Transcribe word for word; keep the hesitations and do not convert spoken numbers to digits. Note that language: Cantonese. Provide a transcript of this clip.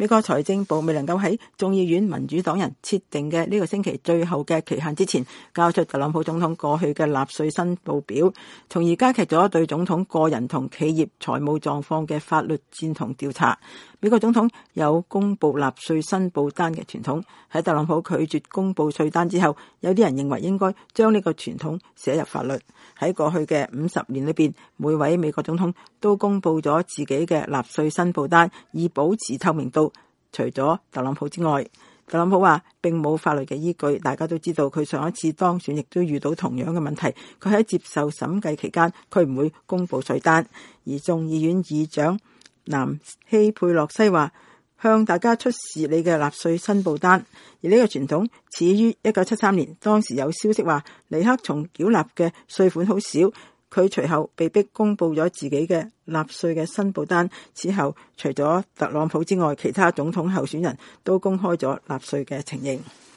美國財政部未能夠喺眾議院民主黨人設定嘅呢個星期最後嘅期限之前交出特朗普總統過去嘅納稅申報表，從而加劇咗對總統個人同企業財務狀況嘅法律戰同調查。美國總統有公布納稅申報單嘅傳統，喺特朗普拒絕公布稅單之後，有啲人認為應該將呢個傳統寫入法律。喺過去嘅五十年裏邊，每位美國總統都公布咗自己嘅納稅申報單，以保持透明度。除咗特朗普之外，特朗普話並冇法律嘅依據。大家都知道佢上一次當選亦都遇到同樣嘅問題。佢喺接受審計期間，佢唔會公布稅單。而眾議院議長南希佩洛西話向大家出示你嘅納稅申報單。而呢個傳統始於一九七三年，當時有消息話尼克松繳納嘅稅款好少，佢隨後被逼公布咗自己嘅納稅嘅申報單。此後除咗特朗普之外，其他總統候選人都公開咗納稅嘅情形。